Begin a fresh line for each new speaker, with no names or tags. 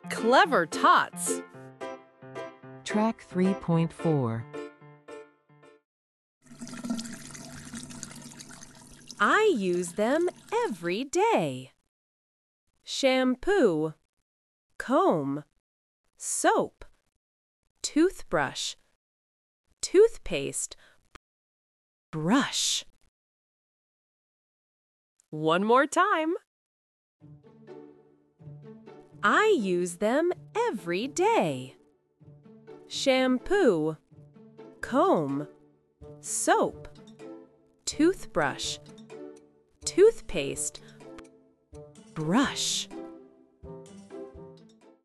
Clever tots!
Track 3.4.
I use them every day. Shampoo, comb, soap, toothbrush, toothpaste, brush. One more time. I use them every day. Shampoo, comb, soap, toothbrush, toothpaste, brush.